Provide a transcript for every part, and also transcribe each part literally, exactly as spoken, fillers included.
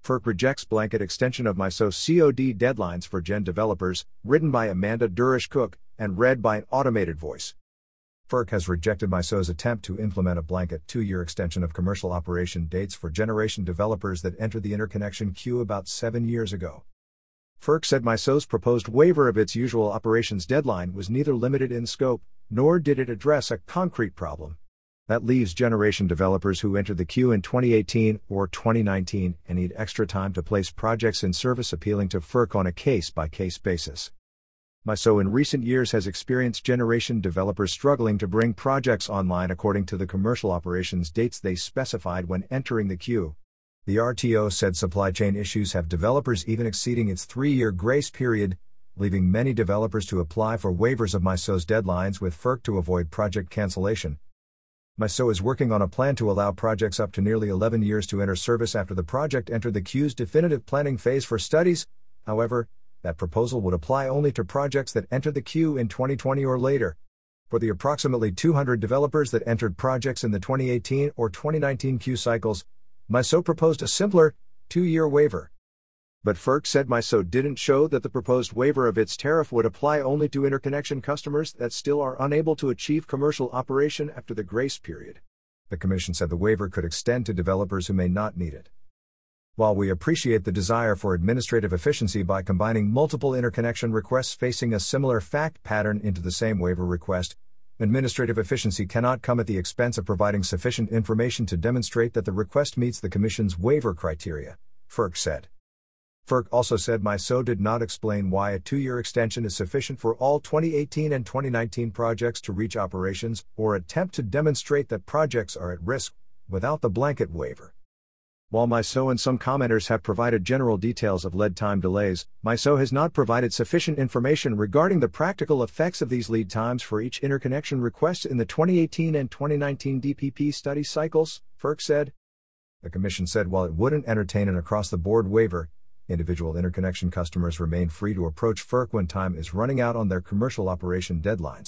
FERC rejects blanket extension of MISO C O D deadlines for Gen developers, written by Amanda Durish-Cook, and read by an automated voice. FERC has rejected MISO's attempt to implement a blanket two-year extension of commercial operation dates for generation developers that entered the interconnection queue about seven years ago. FERC said MISO's proposed waiver of its usual operations deadline was neither limited in scope, nor did it address a concrete problem. That leaves generation developers who entered the queue in twenty eighteen or twenty nineteen and need extra time to place projects in service appealing to FERC on a case-by-case basis. MISO in recent years has experienced generation developers struggling to bring projects online according to the commercial operations dates they specified when entering the queue. The R T O said supply chain issues have developers even exceeding its three-year grace period, leaving many developers to apply for waivers of MISO's deadlines with FERC to avoid project cancellation. MISO is working on a plan to allow projects up to nearly eleven years to enter service after the project entered the queue's definitive planning phase for studies. However, that proposal would apply only to projects that enter the queue in twenty twenty or later. For the approximately two hundred developers that entered projects in the twenty eighteen or twenty nineteen queue cycles, MISO proposed a simpler, two-year waiver. But FERC said MISO didn't show that the proposed waiver of its tariff would apply only to interconnection customers that still are unable to achieve commercial operation after the grace period. The Commission said the waiver could extend to developers who may not need it. While we appreciate the desire for administrative efficiency by combining multiple interconnection requests facing a similar fact pattern into the same waiver request, administrative efficiency cannot come at the expense of providing sufficient information to demonstrate that the request meets the Commission's waiver criteria, FERC said. FERC also said MISO did not explain why a two-year extension is sufficient for all twenty eighteen and twenty nineteen projects to reach operations, or attempt to demonstrate that projects are at risk, without the blanket waiver. While MISO and some commenters have provided general details of lead time delays, MISO has not provided sufficient information regarding the practical effects of these lead times for each interconnection request in the twenty eighteen and twenty nineteen D P P study cycles, FERC said. The Commission said while it wouldn't entertain an across-the-board waiver, individual interconnection customers remain free to approach FERC when time is running out on their commercial operation deadlines.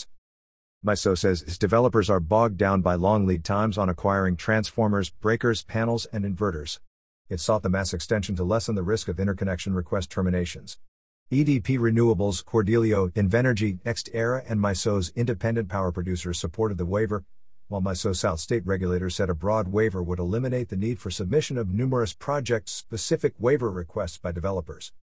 MISO says its developers are bogged down by long lead times on acquiring transformers, breakers, panels, and inverters. It sought the mass extension to lessen the risk of interconnection request terminations. E D P Renewables, Cordelio, Invenergy, NextEra, and MISO's independent power producers supported the waiver, while MISO South state regulators said a broad waiver would eliminate the need for submission of numerous project-specific waiver requests by developers.